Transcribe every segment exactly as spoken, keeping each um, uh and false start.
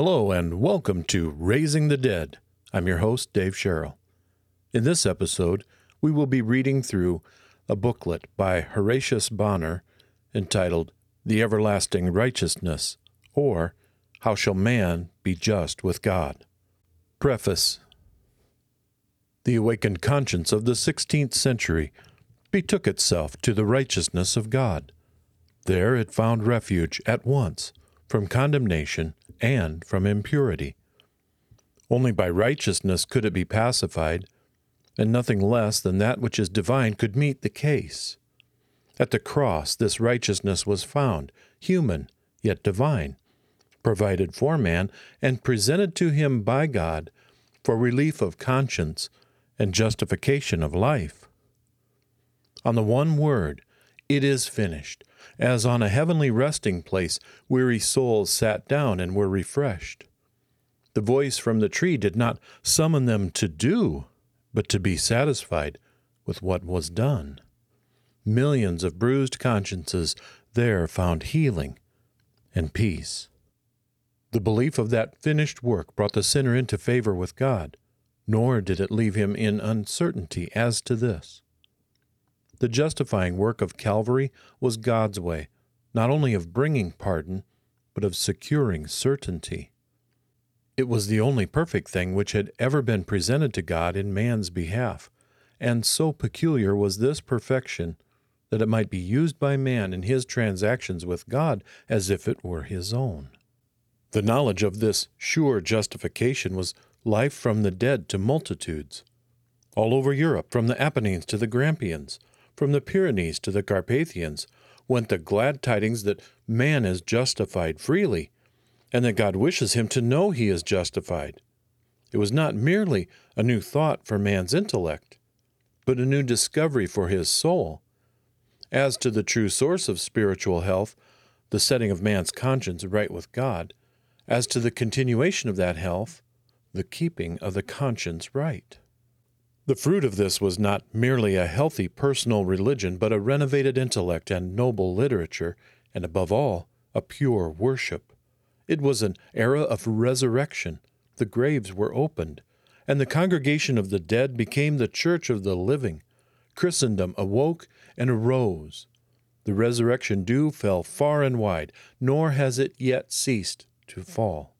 Hello and welcome to Raising the Dead. I'm your host, Dave Sherrill. In this episode, we will be reading through a booklet by Horatius Bonar entitled The Everlasting Righteousness, or How Shall Man Be Just with God? Preface. The awakened conscience of the sixteenth century betook itself to the righteousness of God. There it found refuge at once from condemnation and from impurity. Only by righteousness could it be pacified, and nothing less than that which is divine could meet the case. At the cross this righteousness was found, human, yet divine, provided for man, and presented to him by God for relief of conscience and justification of life. On the one word, "It is finished," as on a heavenly resting place, weary souls sat down and were refreshed. The voice from the tree did not summon them to do, but to be satisfied with what was done. Millions of bruised consciences there found healing and peace. The belief of that finished work brought the sinner into favor with God, nor did it leave him in uncertainty as to this. The justifying work of Calvary was God's way, not only of bringing pardon, but of securing certainty. It was the only perfect thing which had ever been presented to God in man's behalf, and so peculiar was this perfection that it might be used by man in his transactions with God as if it were his own. The knowledge of this sure justification was life from the dead to multitudes. All over Europe, from the Apennines to the Grampians, from the Pyrenees to the Carpathians, went the glad tidings that man is justified freely, and that God wishes him to know he is justified. It was not merely a new thought for man's intellect, but a new discovery for his soul. As to the true source of spiritual health, the setting of man's conscience right with God, as to the continuation of that health, the keeping of the conscience right. The fruit of this was not merely a healthy personal religion, but a renovated intellect and noble literature, and above all, a pure worship. It was an era of resurrection. The graves were opened, and the congregation of the dead became the church of the living. Christendom awoke and arose. The resurrection dew fell far and wide, nor has it yet ceased to fall.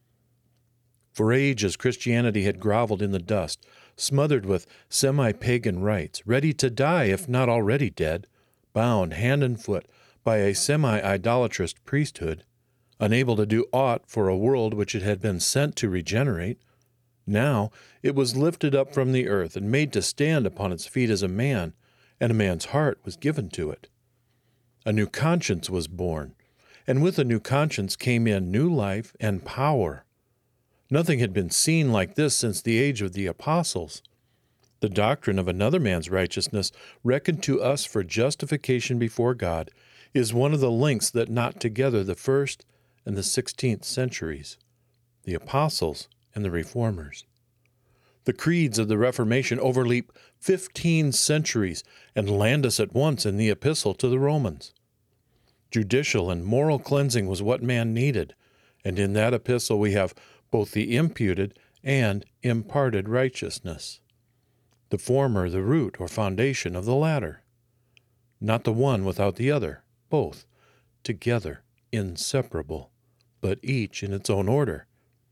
For ages Christianity had groveled in the dust, smothered with semi-pagan rites, ready to die if not already dead, bound hand and foot by a semi-idolatrous priesthood, unable to do aught for a world which it had been sent to regenerate. Now it was lifted up from the earth and made to stand upon its feet as a man, and a man's heart was given to it. A new conscience was born, and with a new conscience came in new life and power. Nothing had been seen like this since the age of the apostles. The doctrine of another man's righteousness, reckoned to us for justification before God, is one of the links that knot together the first and the sixteenth centuries, the apostles and the reformers. The creeds of the Reformation overleap fifteen centuries and land us at once in the epistle to the Romans. Judicial and moral cleansing was what man needed, and in that epistle we have both the imputed and imparted righteousness. The former the root or foundation of the latter. Not the one without the other, both together, inseparable, but each in its own order.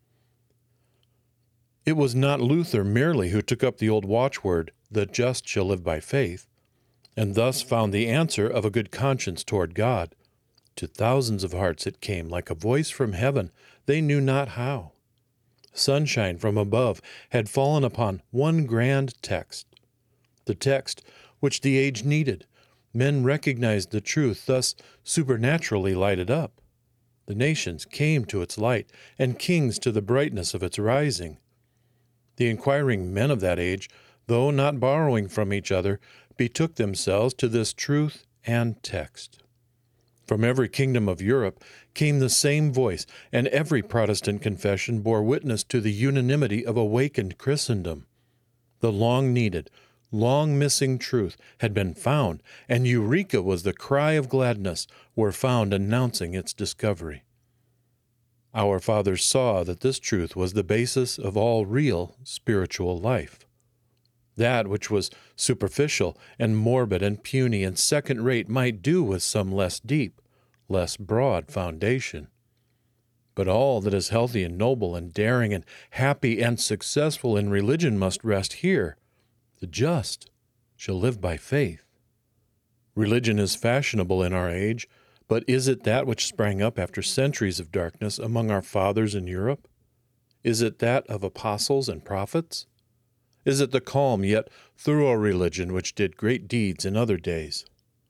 It was not Luther merely who took up the old watchword, "The just shall live by faith," and thus found the answer of a good conscience toward God. To thousands of hearts it came like a voice from heaven, they knew not how. Sunshine from above had fallen upon one grand text, the text which the age needed. Men recognized the truth, thus supernaturally lighted up. The nations came to its light, and kings to the brightness of its rising. The inquiring men of that age, though not borrowing from each other, betook themselves to this truth and text. From every kingdom of Europe came the same voice, and every Protestant confession bore witness to the unanimity of awakened Christendom. The long-needed, long-missing truth had been found, and Eureka was the cry of gladness where found announcing its discovery. Our fathers saw that this truth was the basis of all real spiritual life. That which was superficial and morbid and puny and second-rate might do with some less deep, less broad foundation. But all that is healthy and noble and daring and happy and successful in religion must rest here. The just shall live by faith. Religion is fashionable in our age, but is it that which sprang up after centuries of darkness among our fathers in Europe? Is it that of apostles and prophets? Is it the calm yet thorough religion which did great deeds in other days?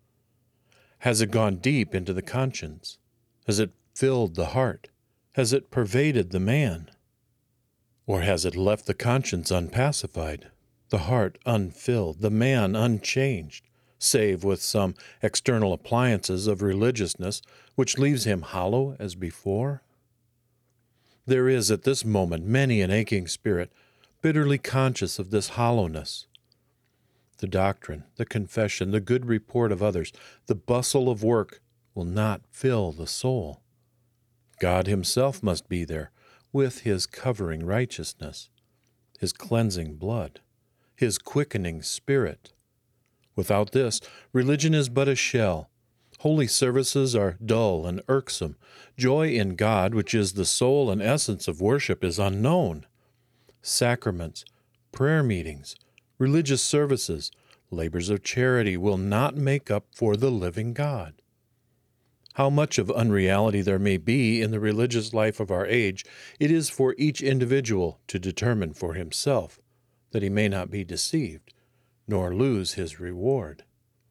Has it gone deep into the conscience? Has it filled the heart? Has it pervaded the man? Or has it left the conscience unpacified, the heart unfilled, the man unchanged, save with some external appliances of religiousness which leaves him hollow as before? There is at this moment many an aching spirit, bitterly conscious of this hollowness. The doctrine, the confession, the good report of others, the bustle of work will not fill the soul. God himself must be there, with his covering righteousness, his cleansing blood, his quickening spirit. Without this, religion is but a shell. Holy services are dull and irksome. Joy in God, which is the soul and essence of worship, is unknown. Sacraments, prayer meetings, religious services, labors of charity will not make up for the living God. How much of unreality there may be in the religious life of our age, it is for each individual to determine for himself, that he may not be deceived, nor lose his reward.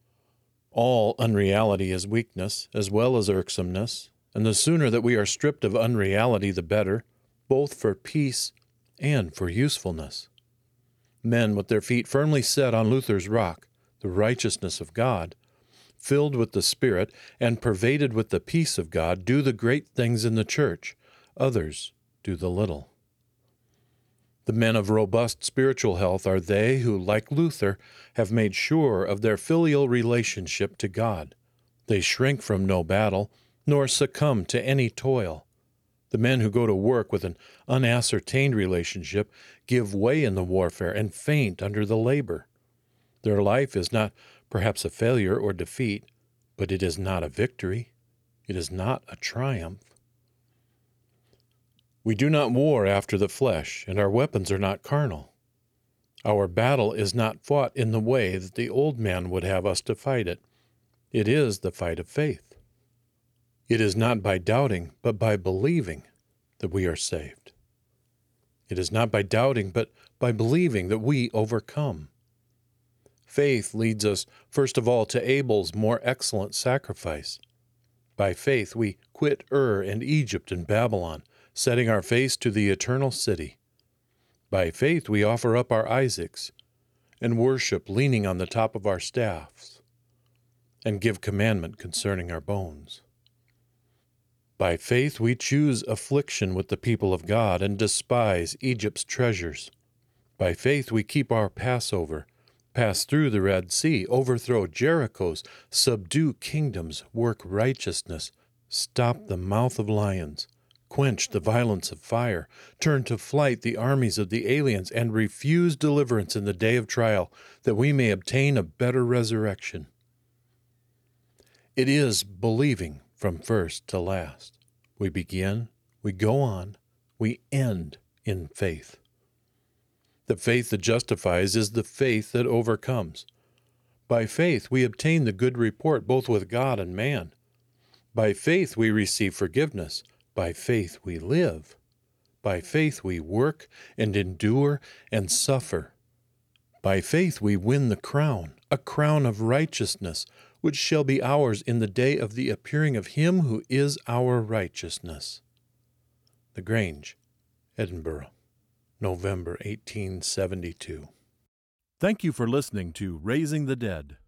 All unreality is weakness, as well as irksomeness, and the sooner that we are stripped of unreality, the better, both for peace and for usefulness. Men with their feet firmly set on Luther's rock, the righteousness of God, filled with the Spirit and pervaded with the peace of God, do the great things in the church. Others do the little. The men of robust spiritual health are they who, like Luther, have made sure of their filial relationship to God. They shrink from no battle, nor succumb to any toil. The men who go to work with an unascertained relationship give way in the warfare and faint under the labor. Their life is not perhaps a failure or defeat, but it is not a victory. It is not a triumph. We do not war after the flesh, and our weapons are not carnal. Our battle is not fought in the way that the old man would have us to fight it. It is the fight of faith. It is not by doubting, but by believing that we are saved. It is not by doubting, but by believing that we overcome. Faith leads us, first of all, to Abel's more excellent sacrifice. By faith we quit Ur and Egypt and Babylon, setting our face to the eternal city. By faith we offer up our Isaacs, and worship leaning on the top of our staffs, and give commandment concerning our bones. By faith we choose affliction with the people of God, and despise Egypt's treasures. By faith we keep our Passover, pass through the Red Sea, overthrow Jerichos, subdue kingdoms, work righteousness, stop the mouth of lions, quench the violence of fire, turn to flight the armies of the aliens, and refuse deliverance in the day of trial, that we may obtain a better resurrection. It is believing from first to last. We begin, we go on, we end in faith. The faith that justifies is the faith that overcomes. By faith we obtain the good report both with God and man. By faith we receive forgiveness. By faith we live. By faith we work and endure and suffer. By faith we win the crown, a crown of righteousness, which shall be ours in the day of the appearing of Him who is our righteousness. The Grange, Edinburgh, November eighteen seventy-two. Thank you for listening to Raising the Dead.